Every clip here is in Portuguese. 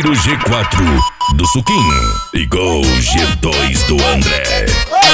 Primeiro G4 do Suquinho, igual G2 do André.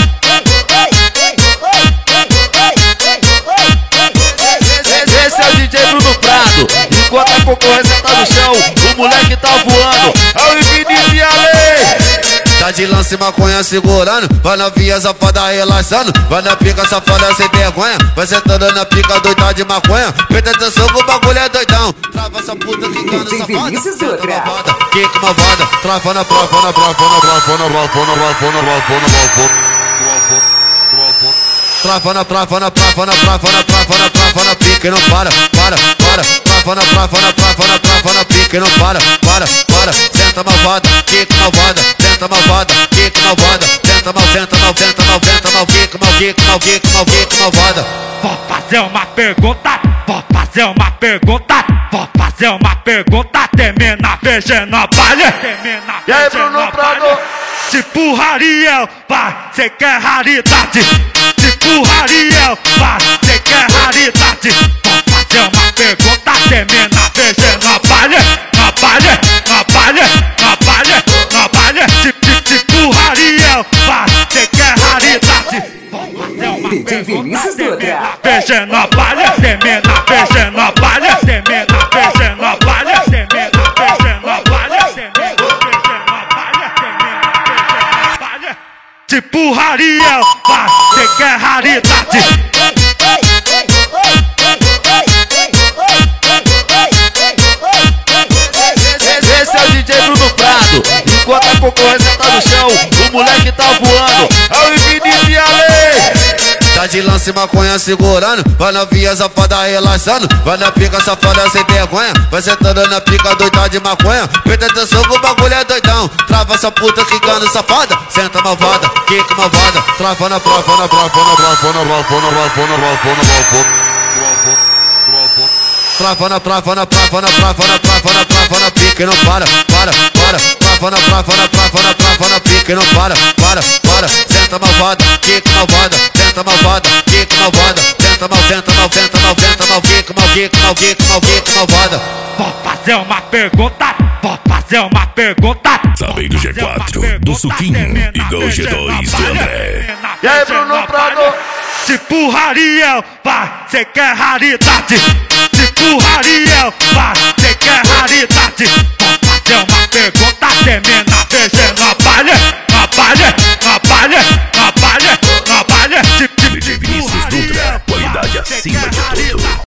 Esse é o DJ Bruno Prado. Enquanto a concorrência tá no chão, o moleque tá voando. É o Infinito e a Lei. Tá de lance maconha segurando, vai na via safada relaxando, vai na pica safada sem vergonha, vai sentando na pica doida de maconha. Presta atenção que o bagulho é doidão. Trava essa puta que cana safada, senta malvada, quica malvada, trava na prova, na prova, na prova, na prova, na prova, na prova, na prova. Trava na prova, na prova, na prova, na prova, na prova, na pica e não para. Trava na prova, na prova, na prova, na pica e não para. Senta malvada, quica malvada, senta malvada, quica malvada, senta mal, senta mal, senta mal, senta mal, quica mal, quica mal, quica mal, quica malvada. Vou fazer uma pergunta, vou fazer uma pergunta, vou fazer uma pergunta, termina beijando a palha, termina. E aí, Bruno Prado? Tipo Rariel, vai, cê quer raridade. Tipo Rariel, vai, cê quer raridade. Vou fazer uma pergunta, termina beijando a palha, na palha, na palha, na palha, na palha. Tipo Rariel, vai, cê quer raridade. Vou fazer uma pergunta, termina beijando a palha, termina beijando a palha, termina beijando a palha, termina beijando a palha, termina beijando a palha, termina beijando a palha. Tipo Rariel, vai, cê quer raridade. Esse é o DJ Bruno Prado. Enquanto a concorrência tá no chão, o moleque tá voando. É o Infinito e a Lei. Tá de lance maconha segurando, vai na via safada relaxando, vai na pica safada sem vergonha, vai sentando na pica doida de maconha. Presta atenção que o bagulho é doidão. Trava essa puta que cana safada, senta malvada, quica malvada, trava na prova, na prova, na prova, na prova, na prova, na prova, na prova. Trava na prova, na prova, na prova, na prova, na prova, na pica e não para. Trava na prova, na prova, na prova, na pica e não para. Senta malvada, quica malvada, senta malvada, quica malvada, senta mal, senta mal, senta mal, senta mal, quica mal, quica mal, quica mal, quica malvada. Vou fazer uma pergunta, vou fazer uma pergunta. Sabendo G4 do Suquinho, igual G2 do André. E aí, Bruno Prado? Tipo Rariel, vai, cê quer raridade. Tipo Rariel, vai, cê quer raridade. Vou fazer uma pergunta, termina beijando a palha, na palha, na palha, na palha, na palha. DJ Vinícius Dutra, qualidade acima de